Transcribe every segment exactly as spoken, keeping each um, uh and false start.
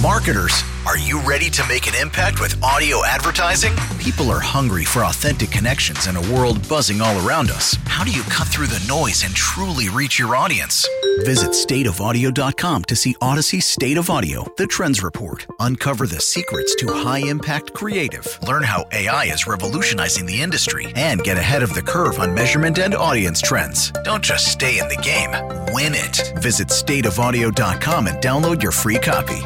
Marketers, are you ready to make an impact with audio advertising? People are hungry for authentic connections in a world buzzing all around us. How do you cut through the noise and truly reach your audience? Visit state of audio dot com to see Odyssey State of Audio, the Trends Report. Uncover the secrets to high-impact creative. Learn how A I is revolutionizing the industry and get ahead of the curve on measurement and audience trends. Don't just stay in the game, win it. Visit state of audio dot com and download your free copy.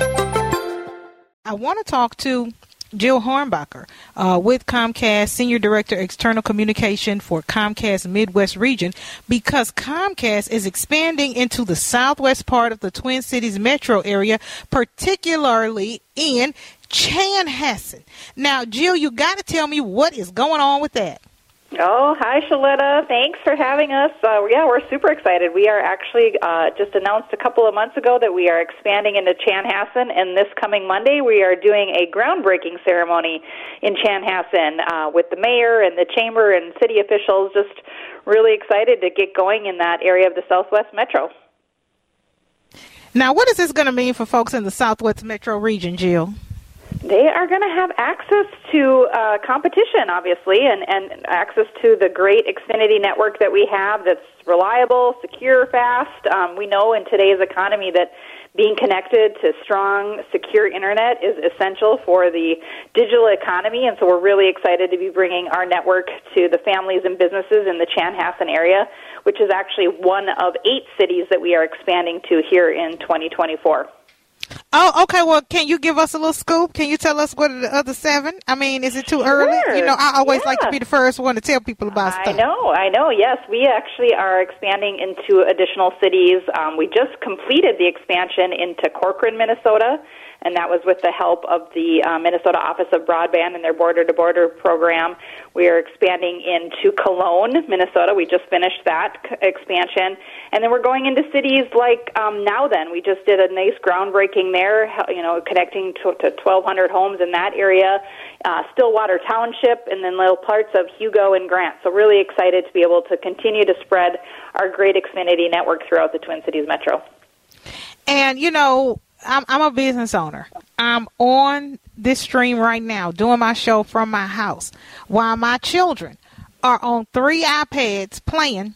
I want to talk to Jill Hornbacher uh, with Comcast, Senior Director, External Communication for Comcast Midwest Region, because Comcast is expanding into the southwest part of the Twin Cities metro area, particularly in Chanhassen. Now, Jill, you got to tell me what is going on with that. Oh, hi, Shaletta. Thanks for having us. Uh, yeah, we're super excited. We are actually uh, just announced a couple of months ago that we are expanding into Chanhassen, and this coming Monday we are doing a groundbreaking ceremony in Chanhassen uh, with the mayor and the chamber and city officials. Just really excited to get going in that area of the Southwest Metro. Now, what is this going to mean for folks in the Southwest Metro region, Jill? They are going to have access to uh, competition, obviously, and, and access to the great Xfinity network that we have that's reliable, secure, fast. Um, we know in today's economy that being connected to strong, secure internet is essential for the digital economy, and so we're really excited to be bringing our network to the families and businesses in the Chanhassen area, which is actually one of eight cities that we are expanding to here in twenty twenty-four. Oh, okay. Well, can you give us a little scoop? Can you tell us what are the other seven? I mean, is it too sure. early? You know, I always yeah. like to be the first one to tell people about stuff. I know, I know. Yes, we actually are expanding into additional cities. Um, we just completed the expansion into Corcoran, Minnesota, and that was with the help of the uh, Minnesota Office of Broadband and their border-to-border program. We are expanding into Cologne, Minnesota. We just finished that c- expansion. And then we're going into cities like um, Nowthen. We just did a nice groundbreaking there, you know, connecting to, to twelve hundred homes in that area, uh, Stillwater Township, and then little parts of Hugo and Grant. So really excited to be able to continue to spread our great Xfinity network throughout the Twin Cities metro. And, you know, I'm, I'm a business owner. I'm on this stream right now doing my show from my house while my children are on three iPads playing.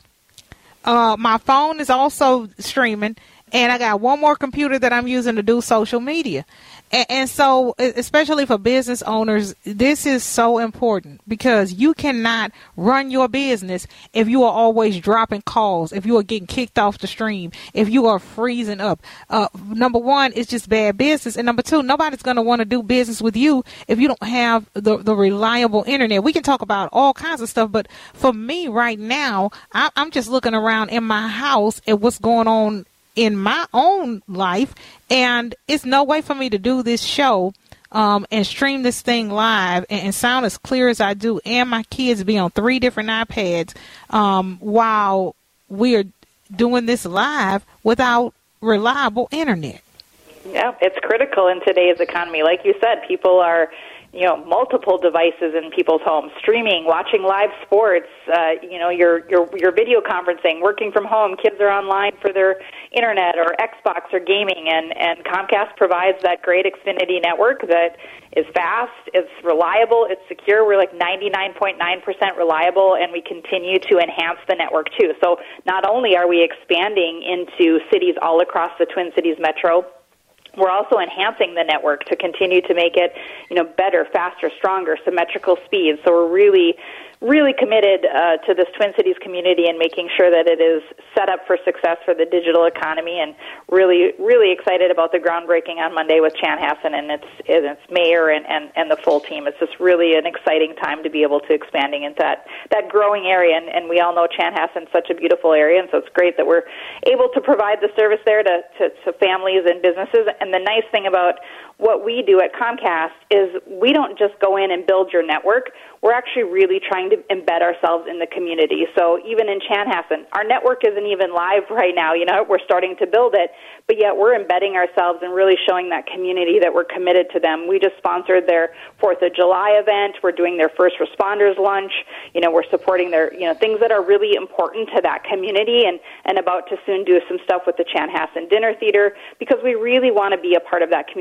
Uh, my phone is also streaming, and I got one more computer that I'm using to do social media. And, and so, especially for business owners, this is so important because you cannot run your business if you are always dropping calls, if you are getting kicked off the stream, if you are freezing up. Uh, number one, it's just bad business. And number two, nobody's going to want to do business with you if you don't have the, the reliable internet. We can talk about all kinds of stuff, but for me right now, I, I'm just looking around in my house at what's going on in my own life, and it's no way for me to do this show um, and stream this thing live and, and sound as clear as I do, and my kids be on three different iPads um, while we are doing this live without reliable internet. Yeah, it's critical in today's economy. Like you said, people are, you know, multiple devices in people's homes, streaming, watching live sports, uh, you know, your your your video conferencing, working from home. Kids are online for their internet or Xbox or gaming, and, and Comcast provides that great Xfinity network that is fast, it's reliable, it's secure. We're like ninety-nine point nine percent reliable, and we continue to enhance the network too. So not only are we expanding into cities all across the Twin Cities metro, we're also enhancing the network to continue to make it, you know, better, faster, stronger, symmetrical speeds. So we're really, really committed uh, to this Twin Cities community and making sure that it is set up for success for the digital economy, and really, really excited about the groundbreaking on Monday with Chanhassen and its, and its mayor and, and, and the full team. It's just really an exciting time to be able to expanding into that, that growing area, and, and we all know Chanhassen is such a beautiful area, and so it's great that we're able to provide the service there to, to, to families and businesses. And the nice thing about what we do at Comcast is we don't just go in and build your network. We're actually really trying to embed ourselves in the community. So even in Chanhassen, our network isn't even live right now. You know, we're starting to build it, but yet we're embedding ourselves and really showing that community that we're committed to them. We just sponsored their fourth of July event. We're doing their first responders lunch. You know, we're supporting their, you know, things that are really important to that community, and, and about to soon do some stuff with the Chanhassen Dinner Theater, because we really want to be a part of that community.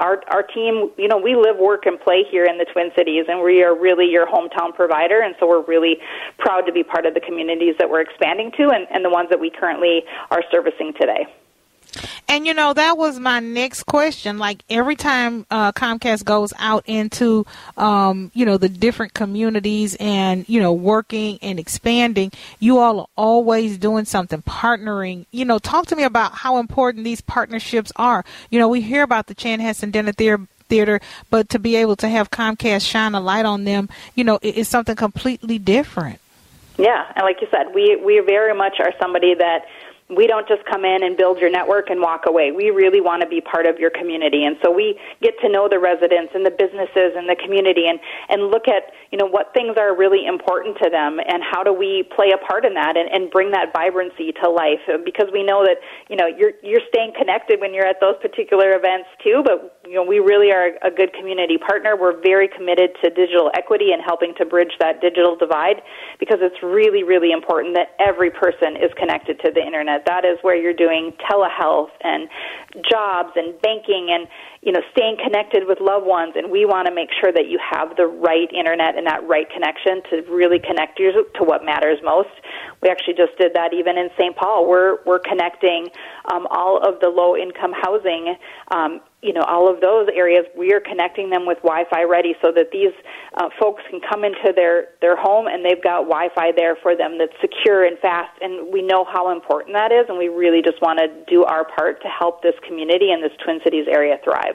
our our team, you know, we live, work, and play here in the Twin Cities, and we are really your hometown provider, and so we're really proud to be part of the communities that we're expanding to and, and the ones that we currently are servicing today. And, you know, that was my next question. Like every time uh, Comcast goes out into, um, you know, the different communities and, you know, working and expanding, you all are always doing something, partnering. You know, talk to me about how important these partnerships are. You know, we hear about the Chanhassen Dinner Theater. Theater, but to be able to have Comcast shine a light on them, you know, it is something completely different. Yeah, and like you said, we we very much are somebody that we don't just come in and build your network and walk away. We really want to be part of your community. And so we get to know the residents and the businesses and the community and, and look at, you know, what things are really important to them and how do we play a part in that and, and bring that vibrancy to life. Because we know that, you know, you're you're staying connected when you're at those particular events too, but, you know, we really are a good community partner. We're very committed to digital equity and helping to bridge that digital divide because it's really, really important that every person is connected to the internet. That is where you're doing telehealth and jobs and banking and, you know, staying connected with loved ones. And we want to make sure that you have the right internet and that right connection to really connect you to what matters most. We actually just did that even in Saint Paul. We're we're connecting um, all of the low-income housing, um, you know, all of those areas. We are connecting them with Wi-Fi ready so that these uh, folks can come into their, their home and they've got Wi-Fi there for them that's secure and fast. And we know how important that is, and we really just want to do our part to help this community and this Twin Cities area thrive.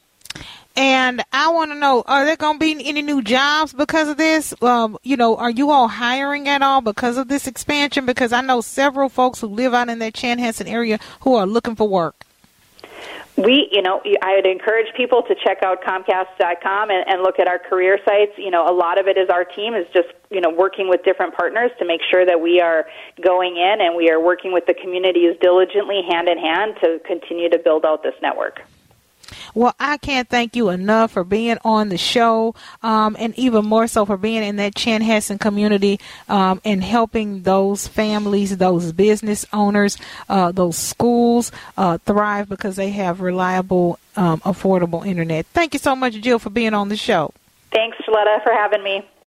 And I want to know, are there going to be any new jobs because of this? Um, you know, are you all hiring at all because of this expansion? Because I know several folks who live out in that Chanhassen area who are looking for work. We, you know, I would encourage people to check out Comcast dot com and, and look at our career sites. You know, a lot of it is our team is just, you know, working with different partners to make sure that we are going in and we are working with the communities diligently, hand in hand, to continue to build out this network. Well, I can't thank you enough for being on the show, um, and even more so for being in that Chanhassen community um, and helping those families, those business owners, uh, those schools uh, thrive because they have reliable, um, affordable internet. Thank you so much, Jill, for being on the show. Thanks, Shaletta, for having me.